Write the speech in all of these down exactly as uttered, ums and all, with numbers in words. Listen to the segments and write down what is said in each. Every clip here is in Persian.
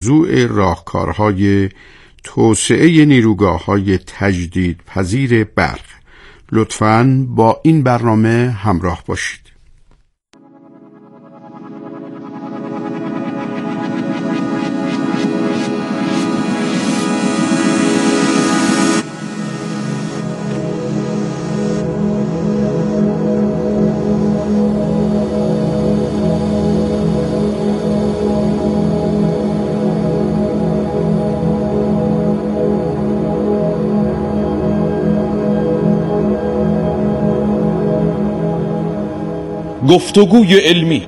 موضوع راهکارهای توسعه نیروگاه‌های تجدیدپذیر برق. لطفاً با این برنامه همراه باشید. گفتگوی علمی.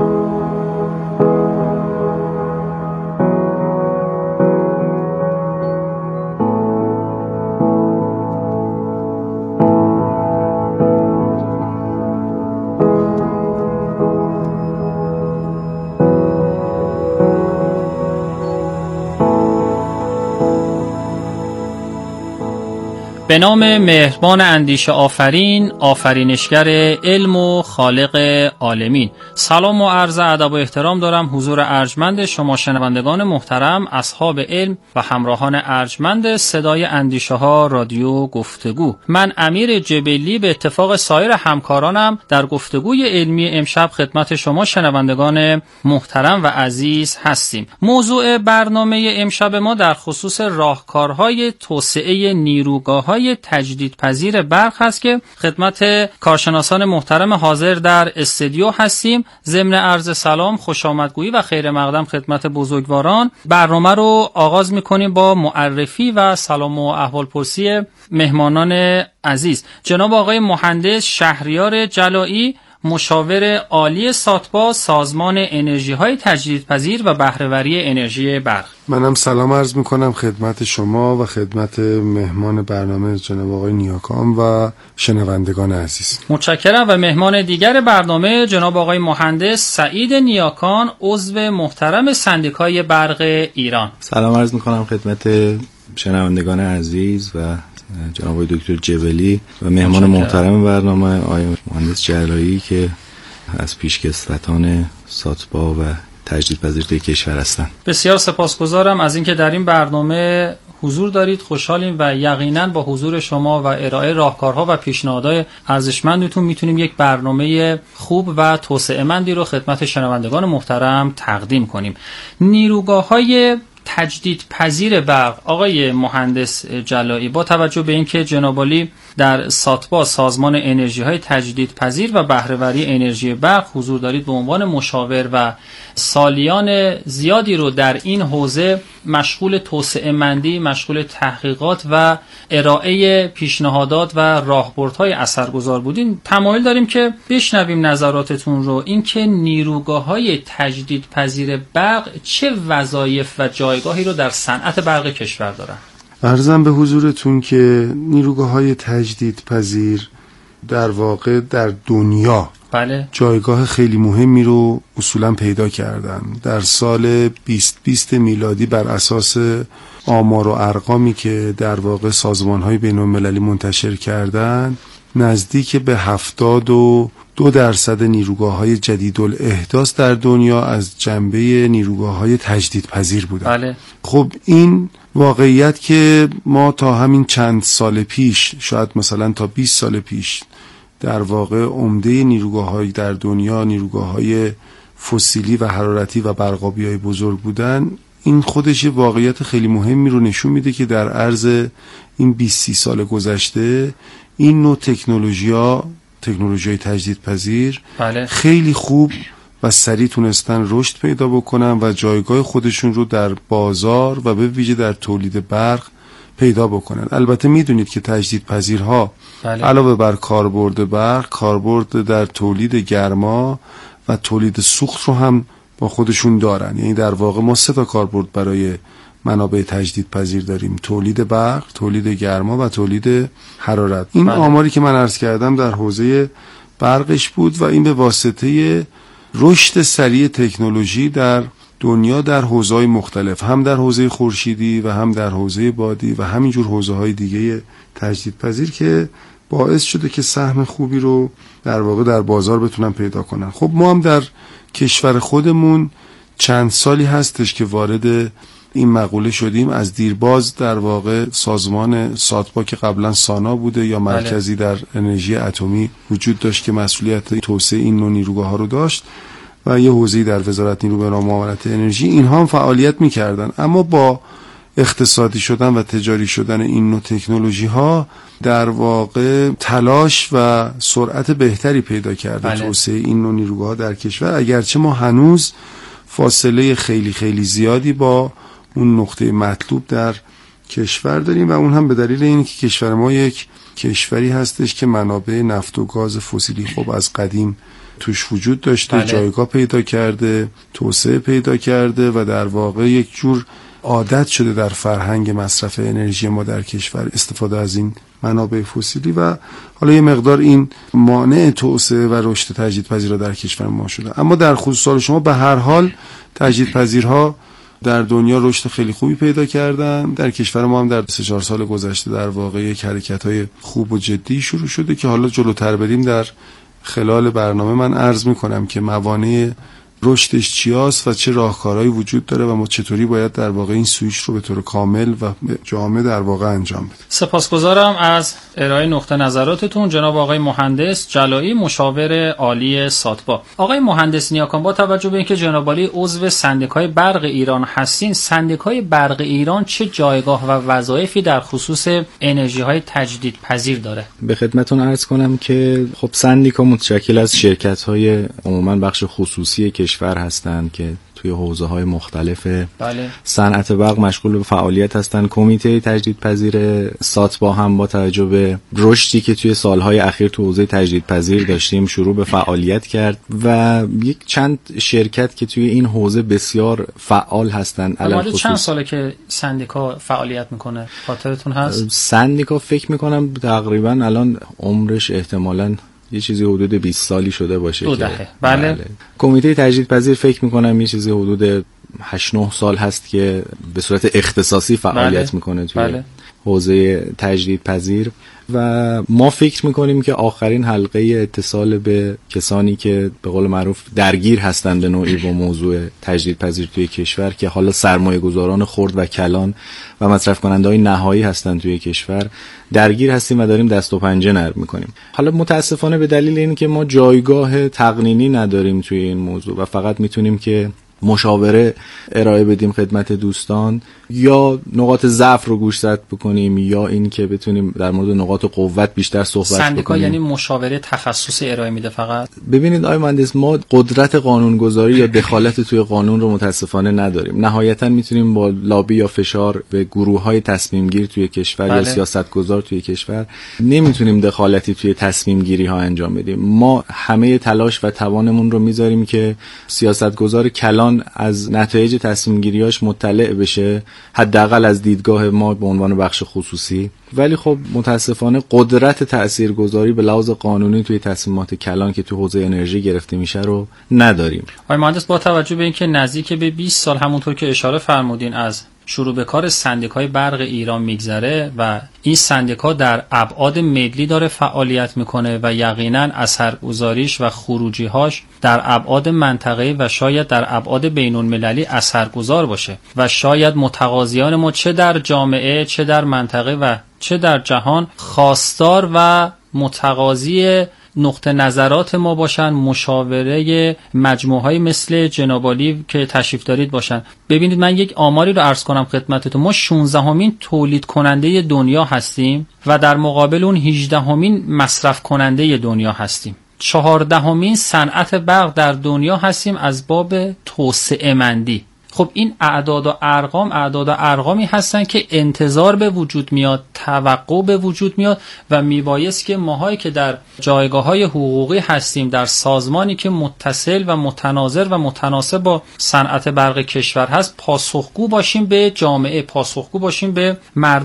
به نام مهربان اندیشه آفرین، آفرینشگر علم و خالق عالمین. سلام و عرض ادب و احترام دارم حضور ارجمند شما شنوندگان محترم، اصحاب علم و همراهان ارجمند صدای اندیشه ها رادیو گفتگو. من امیر جبلی به اتفاق سایر همکارانم در گفتگوی علمی امشب خدمت شما شنوندگان محترم و عزیز هستیم. موضوع برنامه امشب ما در خصوص راهکارهای توسعه نیروگاه‌های تجدیدپذیر برق هست که خدمت کارشناسان محترم حاضر در استودیو هستیم. ضمن عرض سلام، خوش آمدگویی و خیر مقدم خدمت بزرگواران. برنامه رو آغاز می‌کنیم با معرفی و سلام و احوالپرسی مهمانان عزیز. جناب آقای مهندس شهریار جلایی، مشاور عالی ساتبا، سازمان انرژی‌های تجدیدپذیر و بهره‌وری انرژی برق. منم سلام عرض میکنم خدمت شما و خدمت مهمان برنامه جناب آقای نیاکان و شنوندگان عزیز. متشکرم. و مهمان دیگر برنامه جناب آقای مهندس سعید نیاکان، عضو محترم سندیکای برق ایران. سلام عرض میکنم خدمت شنوندگان عزیز و جناب آقای دکتر جبلی و مهمان محترم برنامه آقای مهندس جلایی که از پیشکسوتان ساتبا و تجدیدپذیر در کشور هستند. بسیار سپاسگزارم از اینکه در این برنامه حضور دارید. خوشحالیم و یقینا با حضور شما و ارائه راهکارها و پیشنهادهای ارزشمندتون میتونیم یک برنامه خوب و توسعه‌مندی رو خدمت شنوندگان محترم تقدیم کنیم. نیروگاه‌های تجدیدپذیر برق. آقای مهندس جلایی، با توجه به اینکه جناب عالی در ساتبا، سازمان انرژی‌های تجدیدپذیر و بهره‌وری انرژی برق حضور دارید، به عنوان مشاور و سالیان زیادی رو در این حوزه مشغول توسعه‌مندی، مشغول تحقیقات و ارائه پیشنهادات و راهبردهای اثرگذار بودین، تمایل داریم که بشنویم نظراتتون رو. اینکه نیروگاه‌های تجدیدپذیر برق چه وظایف و جایگاهی رو در صنعت برق کشور دارن؟ عرضم به حضورتون که نیروگاه‌های تجدیدپذیر در واقع در دنیا بله. جایگاه خیلی مهمی رو اصولا پیدا کردن. در سال بیست بیست میلادی بر اساس آمار و ارقامی که در واقع سازمان‌های بین‌المللی منتشر کردن، نزدیک به هفتاد و دو درصد نیروگاه‌های جدیدالاحداث در دنیا از جنبه نیروگاه‌های تجدیدپذیر بودن. بله. خب این واقعیت که ما تا همین چند سال پیش، شاید مثلا تا بیست سال پیش، در واقع عمده نیروگاه‌های در دنیا نیروگاه‌های فسیلی و حرارتی و برقابی‌های بزرگ بودن، این خودش واقعیت خیلی مهمی رو نشون میده که در عرض این بیست سی سال گذشته این نوع تکنولوژی‌ها، تکنولوژی‌های تجدیدپذیر بله. خیلی خوب و سریع تونستن رشد پیدا بکنن و جایگاه خودشون رو در بازار و به ویژه در تولید برق پیدا بکنن. البته میدونید که تجدیدپذیرها بله. علاوه بر کاربرد برق، کاربرد در تولید گرما و تولید سوخت رو هم با خودشون دارن. یعنی در واقع ما سه تا کاربرد برای منابع تجدیدپذیر داریم: تولید برق، تولید گرما و تولید حرارت. این بله. آماری که من عرض کردم در حوزه برقش بود و این به واسطه رشد سریع تکنولوژی در دنیا در حوزه‌های مختلف، هم در حوزه خورشیدی و هم در حوزه بادی و همینجور حوزه‌های دیگه تجدیدپذیر که باعث شده که سهم خوبی رو در واقع در بازار بتونن پیدا کنن. خب ما هم در کشور خودمون چند سالی هستش که وارد این مقوله شدیم. از دیرباز در واقع سازمان ساتپا که قبلا سانا بوده یا مرکزی در انرژی اتمی وجود داشت که مسئولیت توسعه این نوع نیروگاه‌ها رو داشت و یه حوزه‌ای در وزارت نیرو به نام معاونت انرژی، اینها هم فعالیت می‌کردن. اما با اقتصادی شدن و تجاری شدن این نوع تکنولوژی ها در واقع تلاش و سرعت بهتری پیدا کرده بله. توسعه این نوع نیروگاه‌ها در کشور، اگرچه ما هنوز فاصله خیلی خیلی زیادی با اون نقطه مطلوب در کشور داریم و اون هم به دلیل اینکه کشور ما یک کشوری هستش که منابع نفت و گاز فسیلی خب از قدیم توش وجود داشته بله. جایگاه پیدا کرده، توسعه پیدا کرده و در واقع یک جور عادت شده در فرهنگ مصرف انرژی ما در کشور استفاده از این منابع فسیلی و حالا یه مقدار این مانع توسعه و رشد تجدیدپذیر در کشور ما شده. اما در خصوص سال شما به هر حال تجدیدپذیرها در دنیا رشد خیلی خوبی پیدا کردن. در کشور ما هم در سه چهار سال گذشته در واقع یک حرکت‌های خوب و جدی شروع شده که حالا جلوتر بریم در خلال برنامه من عرض می‌کنم که موانع رشدش چیاست و چه راهکارهایی وجود داره و ما چطوری باید در واقع این سویچ رو به طور کامل و جامع در واقع انجام بدیم. سپاسگزارم از ارائه نقطه نظراتتون جناب آقای مهندس جلایی، مشاور عالی ساتپا. آقای مهندس نیاکان، با توجه به اینکه جناب عالی عضو سندیکای برق ایران هستین، سندیکای برق ایران چه جایگاه و وظایفی در خصوص انرژی‌های تجدیدپذیر داره؟ به خدمتتون عرض کنم که خب سندیکا متشکل از شرکت‌های عموماً بخش خصوصی کشور هستند که توی حوزه‌های مختلف بله. صنعت برق مشغول به فعالیت هستند. کمیته تجدیدپذیر ساتپا هم با توجه به رشدی که توی سالهای اخیر تو حوزه تجدیدپذیر داشتیم شروع به فعالیت کرد و یک چند شرکت که توی این حوزه بسیار فعال هستند. الان چند ساله که سندیکا فعالیت میکنه؟ خاطرتون هست؟ سندیکا فکر میکنم تقریبا الان عمرش احتمالاً یه چیزی حدود بیست سالی شده باشه. دو دهه. بله. بله. کمیته تجدیدپذیر فکر میکنم یه چیزی حدود هشت نه سال هست که به صورت اختصاصی فعالیت بله. میکنه توی بله. حوزه تجدیدپذیر و ما فکر میکنیم که آخرین حلقه اتصال به کسانی که به قول معروف درگیر هستند به نوعی با موضوع تجدیدپذیر توی کشور که حالا سرمایه گذاران خرد و کلان و مصرف کننده های نهایی هستند توی کشور درگیر هستیم و داریم دست و پنجه نرم میکنیم. حالا متاسفانه به دلیل اینکه ما جایگاه تقنینی نداریم توی این موضوع و فقط میتونیم که مشاوره ارائه بدیم خدمت دوستان یا نقاط ضعف رو گوشزد بکنیم یا این که بتونیم در مورد نقاط قوت بیشتر صحبت سندیکا بکنیم. یعنی مشاوره تخصصی ارائه میده فقط؟ ببینید آقای مهندس، ما قدرت قانونگذاری یا دخالت توی قانون رو متاسفانه نداریم. نهایتا میتونیم با لابی یا فشار به گروه‌های تصمیم گیر توی کشور بله. یا سیاستگزار توی کشور نمیتونیم دخالتی توی تصمیم گیری ها انجام بدیم. ما همه تلاش و توانمون رو میذاریم که سیاستگزار کلان از نتایج تصمیم گیریاش مطلع بشه، حداقل از دیدگاه ما به عنوان بخش خصوصی. ولی خب متاسفانه قدرت تاثیرگذاری به لحاظ قانونی توی تصمیمات کلان که توی حوزه انرژی گرفته میشه رو نداریم. آقای مهندس، با توجه به اینکه نزدیک به بیست سال همونطور که اشاره فرمودین از شروع به کار سندیکای برق ایران میگذره و این سندیکا در ابعاد ملی داره فعالیت میکنه و یقینا اثرگذاریش و خروجی‌هاش در ابعاد منطقه‌ای و شاید در ابعاد بین‌المللی اثرگذار باشه و شاید متقاضیان ما چه در جامعه چه در منطقه و چه در جهان خواستار و متقاضی نقطه نظرات ما باشن، مشاوره مجموعه‌های مثل جناب عالی که تشریف دارید باشن. ببینید من یک آماری رو عرض کنم خدمتتون. ما شانزدهمین تولید کننده دنیا هستیم و در مقابل اون هجدهمین مصرف کننده دنیا هستیم. چهاردهمین صنعت برق در دنیا هستیم از باب توسعه مندی. خب این اعداد و ارقام اعداد و ارقامی هستن که انتظار به وجود میاد، توقع به وجود میاد و میبایست که ماهایی که در جایگاه‌های حقوقی هستیم در سازمانی که متصل و متناظر و متناسب با صنعت برق کشور هست پاسخگو باشیم به جامعه، پاسخگو باشیم به مردم.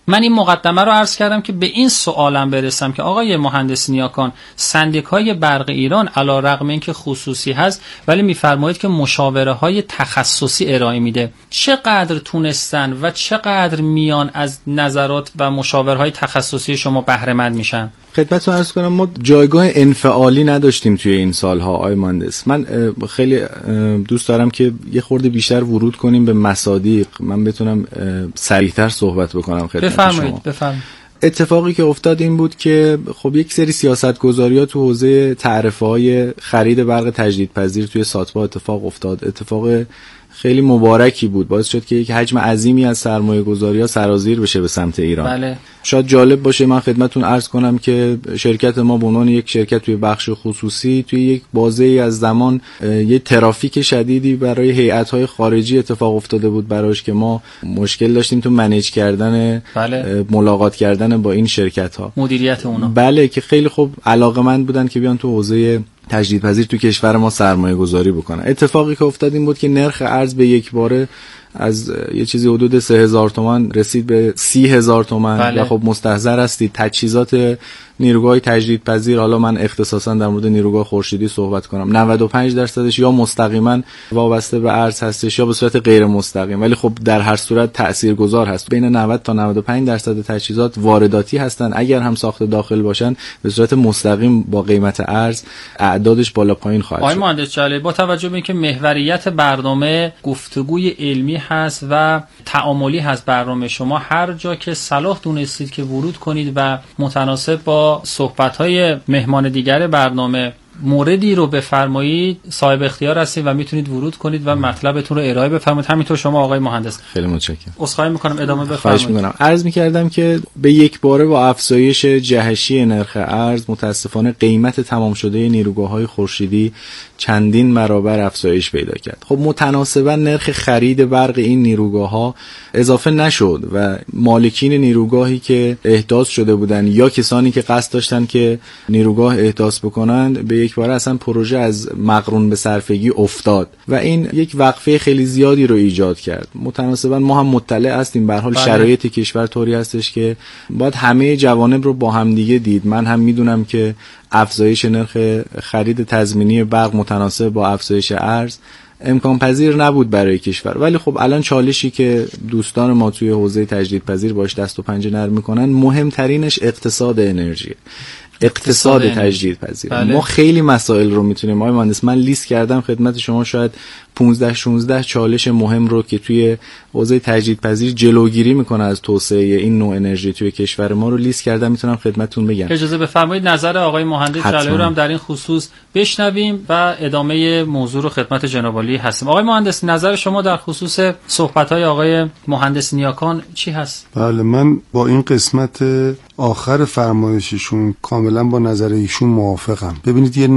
من این مقدمه رو عرض کردم که به این سوالم برسم که آقای مهندس نیاکان، سندیکای برق ایران علیرغم اینکه خصوصی هست ولی میفرمایید که مشاوره های تخصصی ارائه میده، چقدر تونستن و چقدر میان از نظرات و مشاوره های تخصصی شما بهره مند میشن؟ خدمتتون عرض کنم ما جایگاه انفعالی نداشتیم توی این سالها آقای مهندس. من خیلی دوست دارم که یه خورده بیشتر ورود کنیم به مصادیق، من بتونم سریعتر صحبت بکنم خدمت بفرمایید. شما. بفرمایید. اتفاقی که افتاد این بود که خب یک سری سیاستگذاری‌ها تو حوزه تعرفه‌های خرید برق تجدیدپذیر توی ساتپا اتفاق افتاد. اتفاق خیلی مبارکی بود، باعث شد که یک حجم عظیمی از سرمایه گذاری ها سرازیر بشه به سمت ایران. بله. شاید جالب باشه من خدمتتون عرض کنم که شرکت ما به عنوان یک شرکت توی بخش خصوصی توی یک بازه‌ای از زمان یک ترافیک شدیدی برای هیئت‌های خارجی اتفاق افتاده بود براش که ما مشکل داشتیم تو منیج کردن بله. ملاقات کردن با این شرکت‌ها، مدیریت اونا. بله، که خیلی خوب علاقه‌مند بودن که بیان تو حوزه تجدیدپذیر تو کشور ما سرمایه گذاری بکنن. اتفاقی که افتاد این بود که نرخ ارز به یک باره از یه چیزی حدود سه هزار تومان رسید به سی هزار تومان. بله. و خب مستحضر هستید تجهیزات نیروگاه تجدیدپذیر، حالا من اختصاصا در مورد نیروگاه خورشیدی صحبت کنم، نود و پنج درصدش یا مستقیما وابسته به ارز هستش یا به صورت غیر مستقیم، ولی خب در هر صورت تاثیرگذار هست. بین نود تا نود و پنج درصد تجهیزات وارداتی هستن، اگر هم ساخت داخل باشن به صورت مستقیم با قیمت ارز اعدادش بالا پایین خواهد شد. آقای مهندس جلالی، با توجه به اینکه محوریت برنامه گفتگوی علمی هست و تعاملی هست، برنامه شما هر جا که صلاح دونستید که ورود کنید و متناسب با صحبت‌های مهمان دیگر برنامه موردی رو بفرمایید، صاحب اختیار هستید و میتونید ورود کنید و مطلبتون رو ارائه بفرمایید. همینطور شما آقای مهندس. خیلی متشکرم. عذرخواهی می‌کنم، ادامه بفرمایید. خواهش می‌کنم. عرض می‌کردم که به یک باره با افزایش جهشی نرخ ارز متاسفانه قیمت تمام شده نیروگاه‌های خورشیدی چندین برابر افزایش پیدا کرد. خب متناسباً نرخ خرید برق این نیروگاه‌ها اضافه نشد و مالکین نیروگاهی که احداث شده بودن یا کسانی که قصد داشتن که نیروگاه احداث بکنند به یک باره اصلا پروژه از مقرون به صرفگی افتاد و این یک وقفه خیلی زیادی رو ایجاد کرد. متناسباً ما هم مطلع هستیم به هر حال شرایط کشور طوری هستش که باید همه جوانب رو با هم دیگه دید. من هم میدونم که افزایش نرخ خرید تضمینی برق متناسب با افزایش ارز امکان پذیر نبود برای کشور، ولی خب الان چالشی که دوستان ما توی حوزه تجدیدپذیر باش دست و پنجه نرم میکنن مهمترینش اقتصاد انرژی، اقتصاد, اقتصاد تجدیدپذیر. بله. ما خیلی مسائل رو میتونیم آقای مهندس، من لیست کردم خدمت شما شاید پانزده شانزده چالش مهم رو که توی حوزه تجدیدپذیر جلوگیری میکنه از توسعه این نوع انرژی توی کشور ما رو لیست کردم، میتونم خدمتتون بگم. اجازه بفرمایید نظر آقای مهندس جلالی رو هم در این خصوص بشنویم و ادامه موضوع رو خدمت جناب عالی هستیم. آقای مهندس، نظر شما در خصوص صحبت‌های آقای مهندس نیاکان چی هست؟ بله، من با این قسمت آخر فرمایششون کاملا با نظر ایشون موافقم. ببینید یه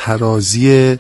ناترازی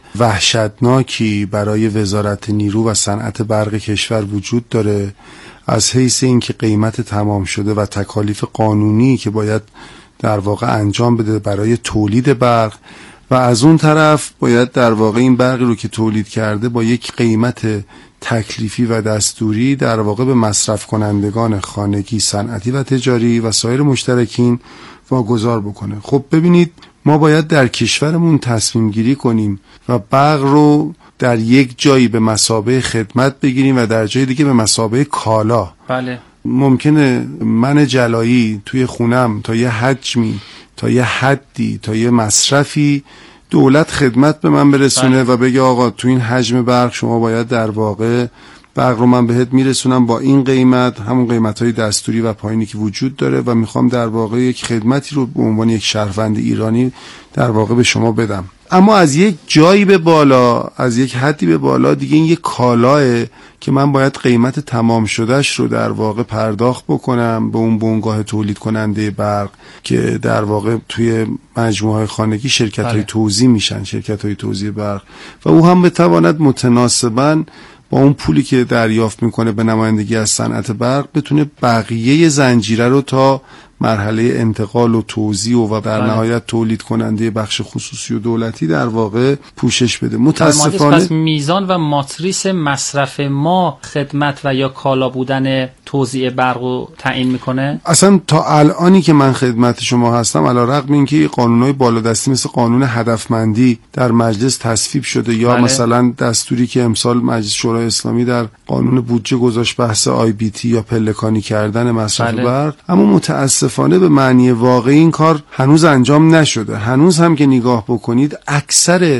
وحشتناکی برای وزارت نیرو و صنعت برق کشور وجود داره از حیث اینکه قیمت تمام شده و تکالیف قانونی که باید در واقع انجام بده برای تولید برق و از اون طرف باید در واقع این برقی رو که تولید کرده با یک قیمت تکلیفی و دستوری در واقع به مصرف کنندگان خانگی، صنعتی و تجاری و سایر مشترکین واگذار بکنه. خب ببینید ما باید در کشورمون تصمیم گیری کنیم و برق رو در یک جایی به مثابه خدمت بگیریم و در جای دیگه به مثابه کالا. بله. ممکنه من جلایی توی خونم تا یه حجمی، تا یه حدی، تا یه مصرفی دولت خدمت به من برسونه بله. و بگه آقا تو این حجم برق شما باید در واقع برق رو من بهت میرسونم با این قیمت، همون قیمت‌های دستوری و پایینی که وجود داره و میخوام در واقع یک خدمتی رو به عنوان یک شهروند ایرانی در واقع به شما بدم. اما از یک جایی به بالا، از یک حدی به بالا دیگه این یک کالاه که من باید قیمت تمام شدهش رو در واقع پرداخت بکنم به اون بنگاه تولید کننده برق که در واقع توی مجموعه خانگی شرکت‌های توزیع میشن، شرکت‌های توزیع برق، و او هم بتواند متناسباً با اون پولی که دریافت میکنه به نمایندگی از صنعت برق بتونه بقیه زنجیره رو تا مرحله انتقال و توزیع و در بله. نهایت تولید کننده بخش خصوصی و دولتی در واقع پوشش بده. متاسفانه پس میزان و ماتریس مصرف ما خدمت و یا کالا بودن توزیع برق رو تعیین میکنه؟ اصلا تا الانی که من خدمت شما هستم علیرغم اینکه قانونهای بالادستی مثل قانون هدفمندی در مجلس تصویب شده یا بله. مثلا دستوری که امسال مجلس شورای اسلامی در قانون بودجه گذاشت بحث آی بی تی یا پلکانی کردن مصرف بله. برق، اما متاسفانه به معنی واقعی این کار هنوز انجام نشده. هنوز هم که نگاه بکنید اکثر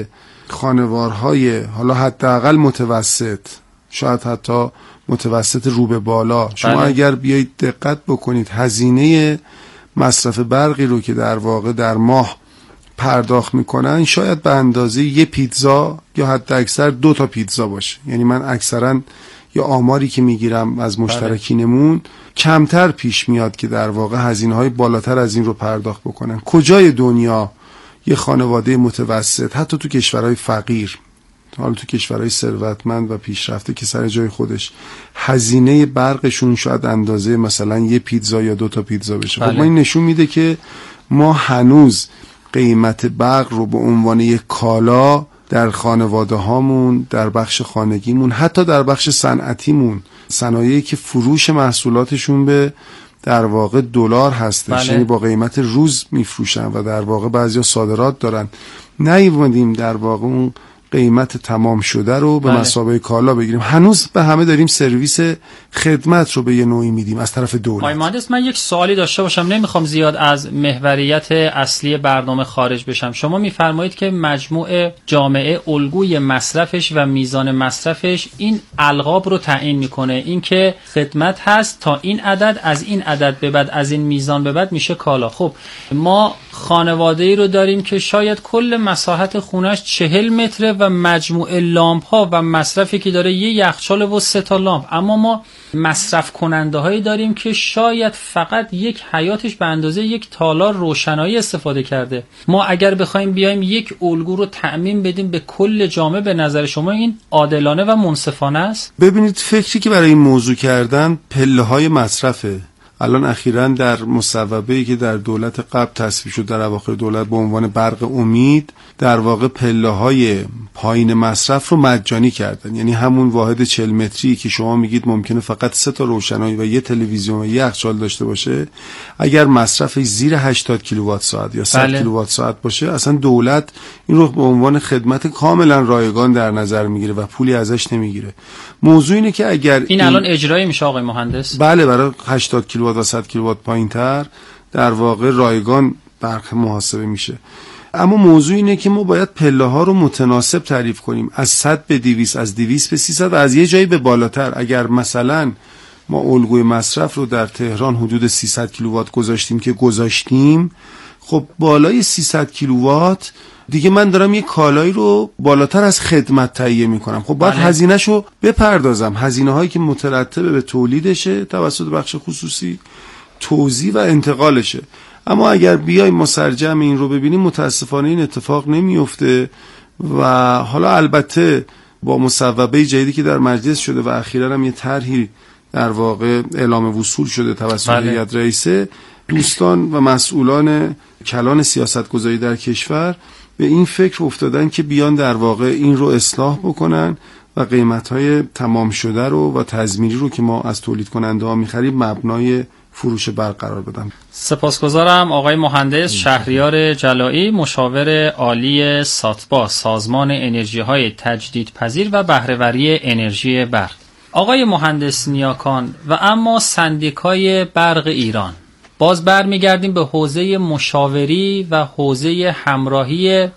خانوارهای حالا حداقل متوسط، شاید حتی متوسط رو به بالا، شما بله. اگر بیایید دقت بکنید هزینه مصرف برقی رو که در واقع در ماه پرداخت میکنن شاید به اندازه یه پیتزا یا حتی اکثر دو تا پیتزا باشه. یعنی من اکثرا یا آماری که میگیرم از مشترکینمون کمتر پیش میاد که در واقع هزینه‌های بالاتر از این رو پرداخت بکنن. کجای دنیا یه خانواده متوسط، حتی تو کشورهای فقیر، حالا تو کشورهای ثروتمند و پیشرفته که سر جای خودش، هزینه برقشون شاید اندازه مثلا یه پیتزا یا دو تا پیتزا بشه. بله. خب این نشون میده که ما هنوز قیمت برق رو به عنوان یک کالا در خانواده هامون، در بخش خانگیمون، حتی در بخش صنعتیمون، صنایعی که فروش محصولاتشون به در واقع دلار هستش، یعنی با قیمت روز میفروشن و در واقع بعضیا صادرات دارن، نیومدیم در واقع اون قیمت تمام شده رو به مثابه کالا بگیریم. هنوز به همه داریم سرویس خدمت رو به یه نوعی میدیم از طرف دولت. آقای مهندس، من یک سوالی داشته باشم، نمیخوام زیاد از محوریت اصلی برنامه خارج بشم. شما میفرمایید که مجموع جامعه الگوی مصرفش و میزان مصرفش این القاب رو تعیین میکنه، این که خدمت هست تا این عدد، از این عدد به بعد، از این میزان به بعد میشه کالا. خب ما خانواده‌ای رو داریم که شاید کل مساحت خونش چهل متره و مجموعه لامپ ها و مصرفی که داره یه یخچال و سه تا لامپ، اما ما مصرف کننده هایی داریم که شاید فقط یک حیاتش به اندازه یک تالار روشنایی استفاده کرده. ما اگر بخوایم بیایم یک الگو رو تعمیم بدیم به کل جامعه، به نظر شما این عادلانه و منصفانه است؟ ببینید، فکری که برای این موضوع کردن پله های مصرفه. الان اخیراً در مصوبه‌ای که در دولت قبل تصویب شد در اواخر دولت به عنوان برق امید، در واقع پله‌های پایین مصرف رو مجانی کردن. یعنی همون واحد چهل متری که شما میگید ممکنه فقط سه تا روشنایی و یه تلویزیون و یه یخچال داشته باشه، اگر مصرفش زیر هشتاد کیلووات ساعت یا صد بله. کیلووات ساعت باشه، اصلا دولت این رو به عنوان خدمت کاملا رایگان در نظر میگیره و پولی ازش نمیگیره. موضوع اینه که اگر این, این الان اجرایی میشه آقای مهندس؟ بله، برای هشتاد کیلووات و صد کیلووات پایینتر در واقع رایگان برق محاسبه میشه. اما موضوع اینه که ما باید پله ها رو متناسب تعریف کنیم، از صد به دویست، از دویست به سیصد و از یه جایی به بالاتر. اگر مثلا ما الگوی مصرف رو در تهران حدود سیصد کیلووات گذاشتیم که گذاشتیم، خب بالای سیصد کیلووات دیگه من دارم یه کالایی رو بالاتر از خدمت تهیه میکنم. خب باید هزینه‌شو بپردازم، هزینه هایی که مترتبه به تولیدشه توسط بخش خصوصی، توزیع و انتقالشه. اما اگر بیایم ما سرجم این رو ببینیم، متاسفانه این اتفاق نمیفته و حالا البته با مصوبه جدیدی که در مجلس شده و اخیراً هم یه طرحی در واقع اعلام وصول شده توسط هیئت رئیسه، دوستان و مسئولان کلان سیاستگذاری در کشور به این فکر افتادن که بیان در واقع این رو اصلاح بکنن و قیمت‌های تمام شده رو و تضمینی رو که ما از تولید کننده ها می‌خریم مبنای فروش برق قرار بدم. سپاسگزارم آقای مهندس شهریار جلایی، مشاور عالی ساتبا، سازمان انرژی‌های تجدیدپذیر و بهره‌وری انرژی برق. آقای مهندس نیاکان، و اما سندیکای برق ایران، باز برمیگردیم به حوزه مشاوری و حوزه همراهی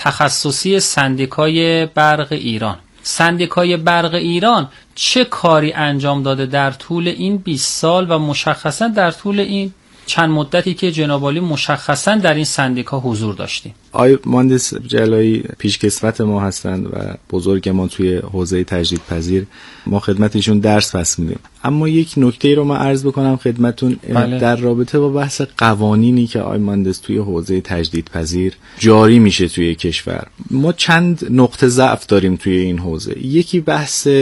تخصصی سندیکای برق ایران. سندیکای برق ایران چه کاری انجام داده در طول این بیست سال و مشخصا در طول این چند مدتی که جناب عالی مشخصا در این سندیکا حضور داشتیم؟ آقای مهندس جلایی پیشکسوت ما هستند و بزرگ ما توی حوزه تجدیدپذیر، ما خدمتشون درس پس میدیم. اما یک نکته رو من عرض بکنم خدمتون بله. در رابطه با بحث قوانینی که آقای مهندس توی حوزه تجدیدپذیر جاری میشه توی کشور، ما چند نقطه ضعف داریم توی این حوزه. یکی بحث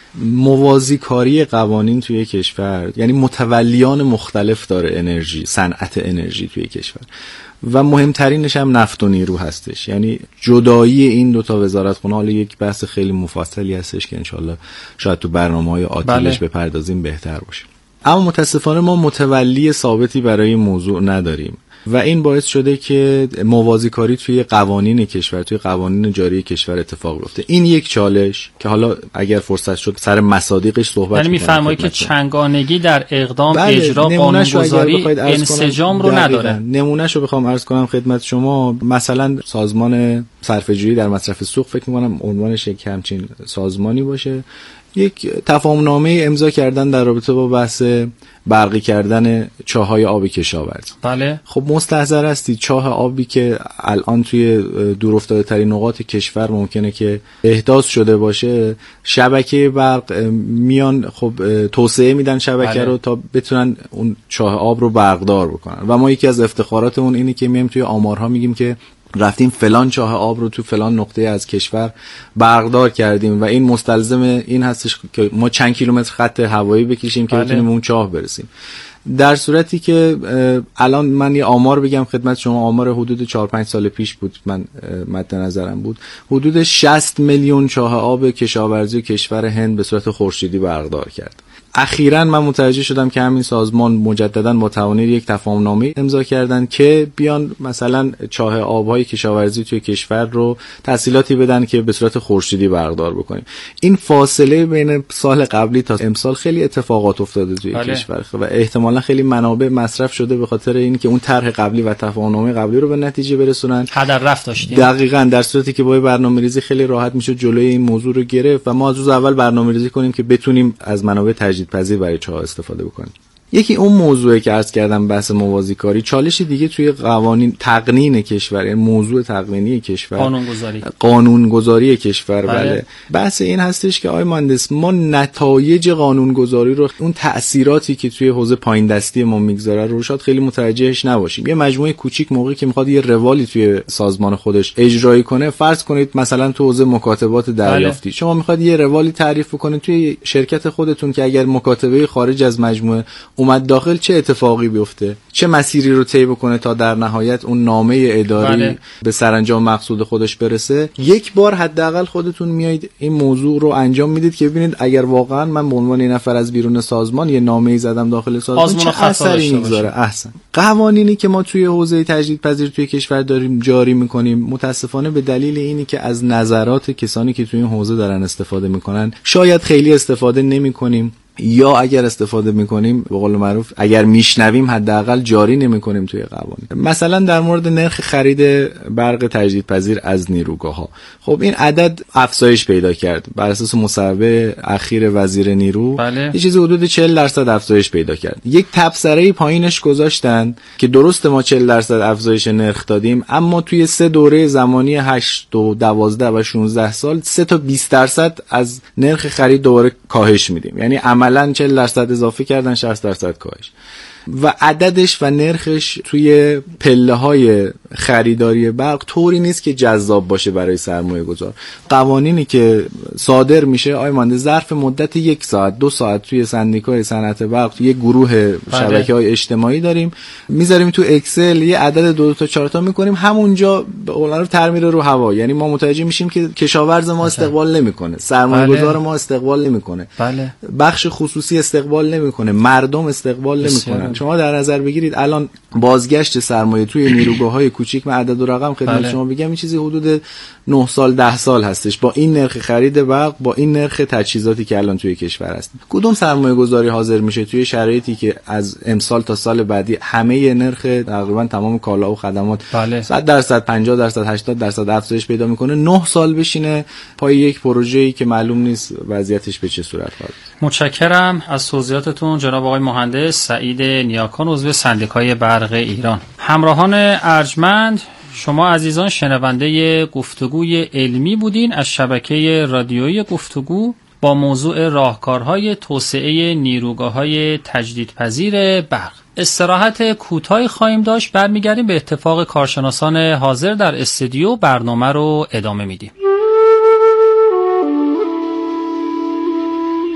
موازی کاری قوانین توی کشور، یعنی متولیان مختلف داره انرژی، صنعت انرژی توی کشور و مهمترینش هم نفت و نیرو هستش. یعنی جدایی این دو تا وزارتخونه حالا یک بحث خیلی مفصلی هستش که انشالله شاید تو برنامه‌های آتیش بله. بپردازیم بهتر باشه. اما متاسفانه ما متولی ثابتی برای این موضوع نداریم و این باعث شده که موازی کاری توی قوانین کشور، توی قوانین جاری کشور اتفاق بیفته. این یک چالش که حالا اگر فرصت شد سر مصادیقش صحبت یعنی می‌فرمایید که چنگانگی در اقدام بله، اجرا قانونگذاری انسجام رو نداره. نمونهش رو بخوام عرض کنم خدمت شما، مثلا سازمان صرفه‌جویی در مصرف سوخت فکر می‌کنم عنوانش یک همچین سازمانی باشه، یک تفاهم‌نامه امضا کردن در رابطه با بحث برقی کردن چاه‌های آب کشاورزی. بله. خب مستحضر هستید چاه آبی که الان توی دورافتاده‌ترین نقاط کشور ممکنه که احداث شده باشه، شبکه برق میان خب توسعه میدن شبکه بله. رو تا بتونن اون چاه آب رو برقدار بکنن و ما یکی از افتخاراتمون اینه که میایم توی آمارها میگیم که رفتیم فلان چاه آب رو تو فلان نقطه از کشور برقدار کردیم و این مستلزم این هستش که ما چند کیلومتر خط هوایی بکشیم که بتونیم اون چاه برسیم. در صورتی که الان من یه آمار بگم خدمت شما، آمار حدود چهار پنج سال پیش بود من مد نظرم بود، حدود شصت میلیون چاه آب کشاورزی کشور هند به صورت خورشیدی برقدار کرد. اخیراً من متوجه شدم که همین سازمان مجدداً با تعاونی یک تفاهم‌نامه امضا کردن که بیان مثلا چاه آب‌های کشاورزی توی کشور رو تسهیلاتی بدن که به صورت خورشیدی برقدار بکنیم. این فاصله بین سال قبلی تا امسال خیلی اتفاقات افتاده توی بله. کشور و احتمالاً خیلی منابع مصرف شده به خاطر اینکه اون طرح قبلی و تفاهم‌نامه قبلی رو به نتیجه برسونن. هدر رفت داشتیم. دقیقاً، در صورتی که با برنامه‌ریزی خیلی راحت میشه جلوی این موضوع رو گرفت و ما از روز اول برنامه‌ریزی کنیم که بتونیم از منابع پذیر برای چاه استفاده بکنیم. یکی اون موضوعی که عرض کردم بحث موازی کاری، چالش دیگه توی قوانین تقنین کشور، یعنی موضوع تقنینی کشور، قانونگذاری قانونگذاری کشور بله. بله بحث این هستش که آقای مهندس ما نتایج قانونگذاری رو، اون تأثیراتی که توی حوزه پایین دستی ما میگذاره رو شاید خیلی متوجهش نباشیم. یه مجموعه کوچیک موقعی که میخواد یه روالی توی سازمان خودش اجرایی کنه، فرض کنید مثلا تو حوزه مکاتبات دریافتی بله. شما میخواد یه روالی تعریف کنید توی شرکت خودتون که اگر مکاتبه خارج از مجموعه اومد داخل چه اتفاقی بیفته، چه مسیری رو طی بکنه تا در نهایت اون نامه اداری بله. به سرانجام مقصود خودش برسه. یک بار حداقل خودتون میایید این موضوع رو انجام میدید که ببینید اگر واقعا من به عنوان یه نفر از بیرون سازمان یه نامه‌ای زدم داخل سازمان چه اثری میذاره. احسن. قوانینی که ما توی حوزه تجدیدپذیر توی کشور داریم جاری میکنیم، متاسفانه به دلیل اینی که از نظرات کسانی که توی این حوزه دارن استفاده میکنن شاید خیلی استفاده نمیکنیم، یا اگر استفاده میکنیم به قول معروف اگر میشنویم حداقل جاری نمیکنیم توی قوانین. مثلا در مورد نرخ خرید برق تجدیدپذیر از نیروگاه‌ها، خب این عدد افزایش پیدا کرد بر اساس مصوبه اخیر وزیر نیرو بله. یه چیزی حدود چهل درصد افزایش پیدا کرد. یک تبصره پایینش گذاشتن که درست ما چهل درصد افزایش نرخ دادیم، اما توی سه دوره زمانی هشت و دوازده و شانزده سال سه تا بیست درصد از نرخ خرید دوباره کاهش میدیم. یعنی عملاً چهل درصد اضافه کردن، شصت درصد کاهش. و عددش و نرخش توی پله های خریداری برق طوری نیست که جذاب باشه برای سرمایه گذار. قوانینی که صادر میشه آقای مهندس ظرف مدت یک ساعت دو ساعت توی سندیکای صنعت برق توی گروه شبکه‌های اجتماعی داریم میذاریم تو اکسل، یه عدد دو, دو تا چهار تا میکنیم، همونجا اون رو ترمیره رو هوا. یعنی ما متوجه میشیم که کشاورز ما استقبال نمیکنه، سرمایه گذار ما استقبال نمیکنه، بله. بخش خصوصی استقبال نمیکنه، مردم استقبال نمیکنن. شما در نظر بگیرید الان بازگشت سرمایه توی نیروگاه‌های کوچیک، من عدد و رقم خدمت بله. شما بگم این چیزی حدود نه سال ده سال هستش با این نرخ خرید برق، با این نرخ تجهیزاتی که الان توی کشور هست. کدوم سرمایه گذاری حاضر میشه توی شرایطی که از امسال تا سال بعدی همه نرخ تقریبا تمام کالا و خدمات بله. صد درصد پنجاه درصد هشتاد درصد افزایش پیدا میکنه، نه سال بشینه پای یک پروژه‌ای که معلوم نیست وضعیتش به چه صورت خواهد. متشکرم از توضیحاتتون جناب آقای مهندس سعید نیاکان، عضو سندیکای برق ایران. همراهان ارجمند، شما عزیزان شنونده گفتگوی علمی بودین از شبکه رادیویی گفتگو با موضوع راهکارهای توسعه نیروگاه‌های تجدیدپذیر برق. استراحت کوتاهی خواهیم داشت، برمیگردیم به اتفاق کارشناسان حاضر در استودیو، برنامه رو ادامه میدیم.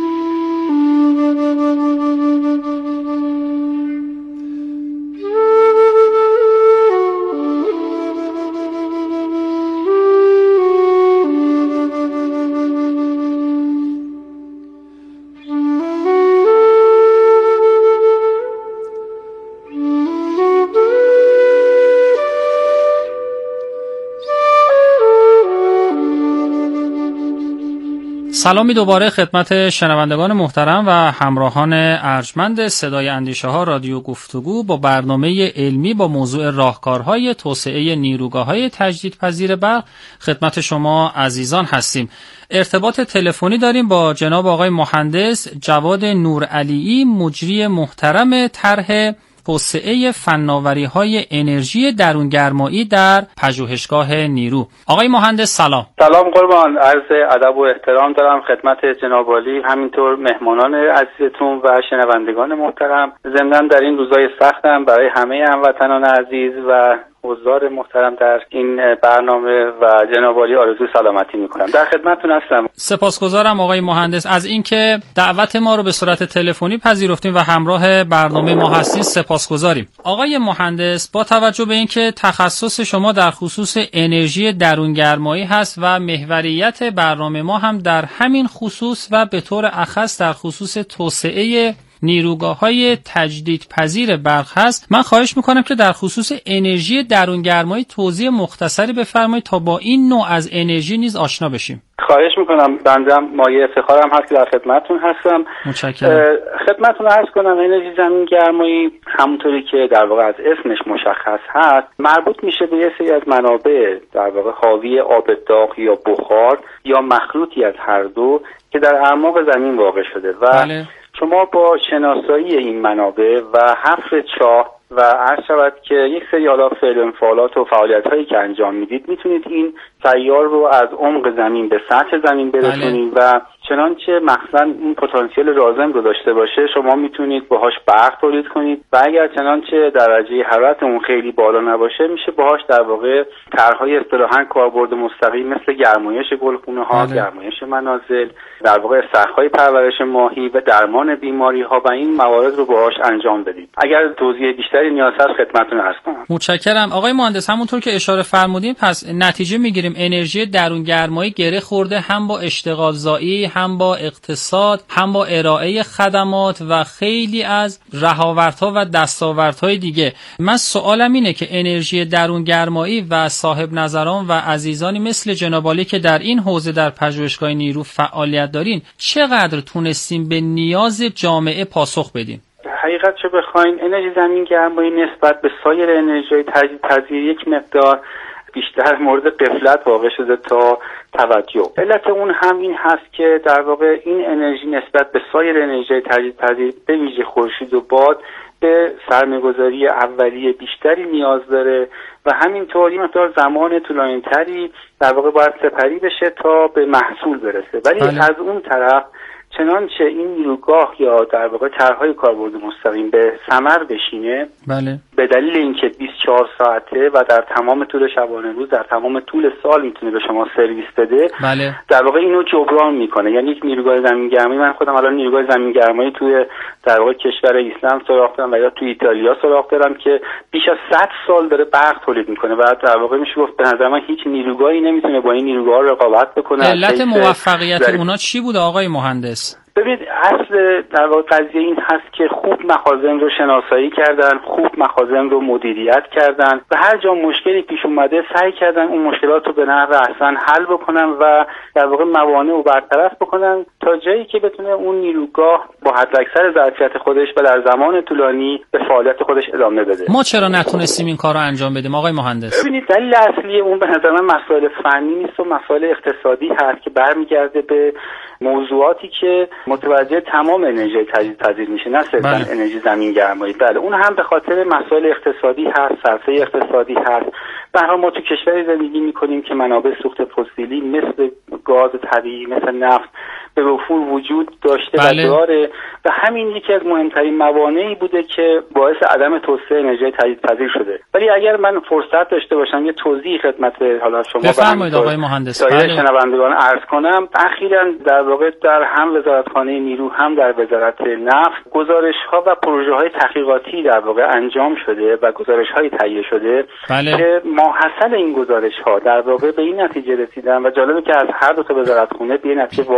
سلامی دوباره خدمت شنوندگان محترم و همراهان ارجمند صدای اندیشه ها رادیو گفتگو با برنامه علمی با موضوع راهکارهای توسعه نیروگاه‌های تجدیدپذیر برق خدمت شما عزیزان هستیم. ارتباط تلفنی داریم با جناب آقای مهندس جواد نورعلیی، مجری محترم طرح توسعه فناوری‌های انرژی درونگرمایی در پژوهشگاه نیرو. آقای مهندس سلام. سلام قربان، عرض ادب و احترام دارم خدمت جناب عالی، همینطور مهمانان عزیزتون و شنوندگان محترم. ضمناً در این روزهای سختم برای همه هموطنان عزیز و حضار محترم در این برنامه و جناب عالی آرزوی سلامتی میکنم. در خدمتتون هستم. سپاسگزارم آقای مهندس از اینکه دعوت ما رو به صورت تلفنی پذیرفتیم و همراه برنامه ما هستید. سپاسگزاریم. آقای مهندس، با توجه به اینکه تخصص شما در خصوص انرژی درونگرمایی هست و محوریت برنامه ما هم در همین خصوص و به طور اخص در خصوص توسعه نیروگاه‌های تجدیدپذیر برق هست، من خواهش میکنم که در خصوص انرژی درونگرمایی توضیح مختصری بفرمایید تا با این نوع از انرژی نیز آشنا بشیم. خواهش میکنم. بنده مایه افتخارم هست که در خدمتتون هستم. متشکرم. خدمتتون عرض کنم انرژی زمینگرمایی همونطوری که در واقع از اسمش مشخص هست مربوط میشه به یه سری از منابع در واقع حاوی آب داغ یا بخار یا مخلوطی از هر دو که در اعماق زمین واقع شده و بله. شما با شناسایی این منابع و حفر چاه و عرض شود که یک سری حالا فعل و انفعالات و فعالیت هایی که انجام میدید میتونید این سیار رو از عمق زمین به سطح زمین برسونید بله. و چنانچه مثلا این پتانسیل لازم رو داشته باشه شما میتونید باهاش برق تولید کنید و اگر چنانچه درجه حرارت اون خیلی بالا نباشه میشه باهاش در واقع طرح‌های اصطلاحاً کاربرد مستقیم مثل گرمایش گلخونه‌ها، بله. گرمایش منازل، در واقع استخرهای پرورش ماهی و درمان بیماری‌ها و این موارد رو باهاش انجام بدید. اگر توضیح بیشتری نیاز هست خدمتتون عرض کنم. متشکرم. آقای مهندس، همونطور که اشاره فرمودین پس نتیجه میگیریم انرژی درونگرمایی گره خورده هم با اشتغال زایی، هم با اقتصاد، هم با ارائه خدمات و خیلی از رهاوردها و دستاوردهای دیگه. من سوالم اینه که انرژی درونگرمایی و صاحب نظران و عزیزانی مثل جناب عالی که در این حوزه در پژوهشگاه نیرو فعالیت دارین چقدر تونستیم به نیاز جامعه پاسخ بدیم؟ حقیقت چه بخواین انرژی زمینگرمایی نسبت به سایر انرژی‌های تجدیدپذیر یک مقدار بیشتر مورد غفلت واقع شده تا توجه. علت اون هم این هست که در واقع این انرژی نسبت به سایر انرژی تجدیدپذیر به ویژه خورشید و باد به سرمایه‌گذاری اولیه بیشتری نیاز داره و همینطور این مقدار زمان طولانی‌تری در واقع باید سپری بشه تا به محصول برسه. ولی بله. از اون طرف چنانچه این نیروگاه یا در واقع طرح‌های کاربرد مستقیم به ثمر بشینه بله. به دلیل اینکه بیست و چهار ساعته و در تمام طول شبانه روز در تمام طول سال میتونه به شما سرویس بده بله. در واقع اینو جبران میکنه. یعنی یک نیروگاه زمینگرمایی، من خودم الان نیروگاه زمینگرمایی توی در واقع کشور اسلام سراغ دارم و یا توی ایتالیا سراغ دارم که بیش از صد سال داره برق تولید میکنه و در واقع میشه گفت به نظر من هیچ نیروگاهی نمیتونه با این نیروگاه رقابت بکنه. علت موفقیت اونا چی بود آقای مهندس؟ ببینید اصل در واقع قضیه این هست که خوب مخازن رو شناسایی کردن، خوب مخازن رو مدیریت کردن و هر جا مشکلی پیش اومده سعی کردن اون مشکلات رو به نحو احسن حل بکنن و در واقع موانع رو برطرف بکنن تا جایی که بتونه اون نیروگاه با حداکثر ظرفیت خودش و در زمان طولانی به فعالیت خودش ادامه بده. ما چرا نتونستیم این کار رو انجام بدیم آقای مهندس؟ ببینید دلیل اصلی اون به نظر من مسائل فنی نیست و مسائل اقتصادی هست که برمیگرده به موضوعاتی که متوجه تمام انرژی تجدیدپذیر میشه، نه صرفا بله. انرژی زمینگرمایی. بله اون هم به خاطر مسائل اقتصادی هست، صرفه اقتصادی هست. به هر حال ما تو کشوری زندگی میکنیم که منابع سوخت فسیلی مثل گاز طبیعی، مثل نفت به وفور وجود داشته بله. و داره و همین یکی از مهمترین موانعی بوده که باعث عدم توسعه انرژی تجدیدپذیر شده. ولی اگر من فرصت داشته باشم یه توضیح خدمت حالا شما بفرمایید آقای مهندس بله. شنوندگان عرض کنم. اخیراً در واقع در هم وزارتخانه نیرو هم در وزارت نفت گزارش‌ها و پروژه‌های تحقیقاتی در واقع انجام شده و گزارش‌های تهیه شده بله. که ماحصل این گزارش‌ها در واقع به این نتیجه رسیدن و جالبه که از هر دو تا وزارتخانه به نتیجه واحد رسیدن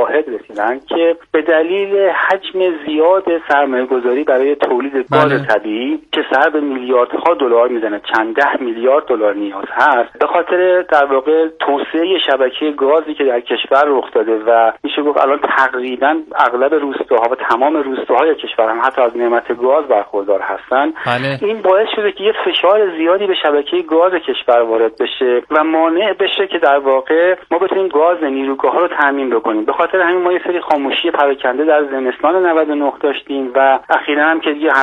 رسیدن که به دلیل حجم زیاد سرمایه‌گذاری برای تولید گاز بله. طبیعی که سر به میلیاردها دلار میزنه، چند ده میلیارد دلار نیاز هست، به خاطر در واقع توسعه شبکه گازی که در کشور رخ داده و میشه گفت الان تقریبا اغلب روستاها و تمام روستاهای کشور هم حتی از نعمت گاز برخوردار هستن. بله. این باعث شده که یه فشار زیادی به شبکه گاز کشور وارد بشه و مانع بشه که در واقع ما بتونیم گاز نیروگاه‌ها رو تامین بکنیم. به خاطر همین ما یه سری خاموشی پراکنده در زمستان نود و نه داشتیم و اخیراً هم که دیگه